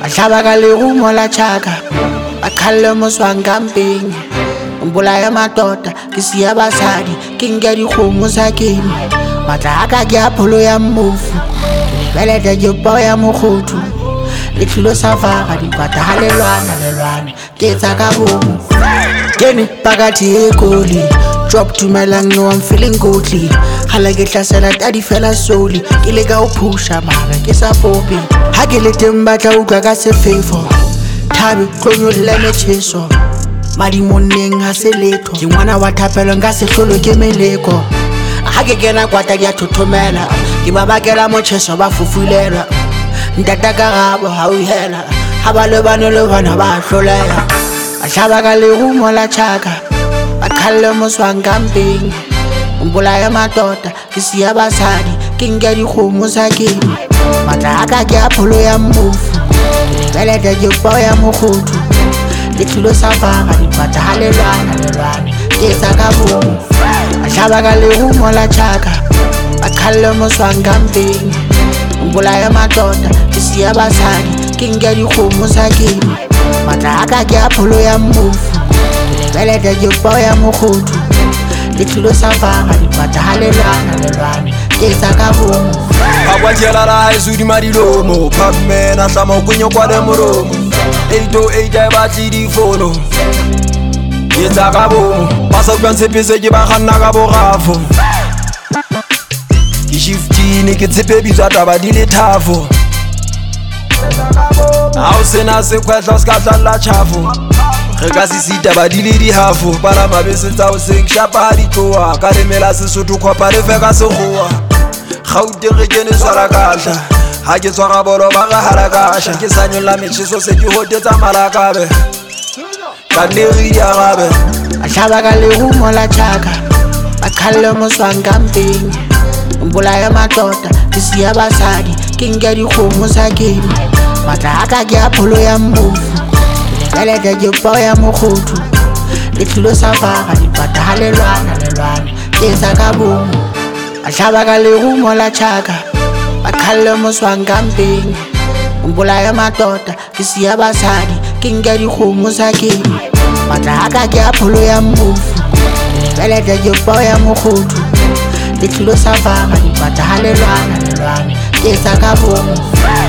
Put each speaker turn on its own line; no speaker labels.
Ahlaba ka lerumo la chaka akhalle moswang camping Mbulaya matota ke siya basadi ke nka dikgomo sa kene matla aka ke apholo ya mmofu beleta ke pao ya mokgotho le tlhilo sa faga dipata ha lelwane ke tsa ka bomo kene pakati e koli drop to my lung, no I'm feeling godly hala ke tlasela tadi fela soli ke le ka o pusha mara ke sa popi ha ke le teng batla utlwa ka sefefo thabe tlonyolla metšheso madimoneng ha se letho ke ngwana wa thapelo nka sehlolo ke meleko ha ke kena kwata ke a thothomela ke ba bakela motšheso ba fufulelwa ntata ka gabo ha o hela ha ba lebane le bana ba hlolela a hlaba ka lerumo la chaka akhalle moswang camping Mbulaya matota ke siya basadi ke nka dikgomo sa kene matla aka ke apholo ya mmofu beleta ke pao ya mokgotho le tlhilo sa faga dipata ha lelwane ke tsa ka bomo a hlaba ka lerumo la chaka akhalle moswang camping Mbulaya matota ke siya basadi ke nka dikgomo sa kene matla aka ke apholo ya mmofu beleta ke pao ya mokgotho le tlhilo sa faga dipata ha lelwane ke tsa ka bomo
akwatela la haesudi madilomo pamena hlama ukunyo kwa le moromo 808 batli difono ke tsa ka bomo ba sa utlwa ntshepese ke ba kganna ka borafo ke shiftini ke tshepe bitswa taba di le thafo ha o sena sekhwehla o ska tlalla tjhafo re ka sisita ba di le dihafo para mabese tsa o seng shapa ha di tloa ka lemela Sesotho khopa le fe ka sekgowa Gauteng re kene swara kahla ha ke tswara bolo ba ga halakasha ke sa nyolla metšheso se ke hotetsa malakabe ka neri ya gabe
a hlaba ka lerumo la chaka akhalle moswang camping Mbulaya matota ke siya basadi ke nka dikgomo sa kene matla aka ke apholo ya mmofu beleta ke pao ya mokgotho le tlhilo sa faga dipata ha lelwane ke tsa ka bomo a hlaba ka lerumo la chaka akhalle moswang camping Mbulaya matota ke siya basadi ke nka dikgomo sa kene matla aka ke apholo ya mmofu beleta ke pao ya mokgotho le tlhilo sa faga dipata ha lelwane ke tsa ka bomo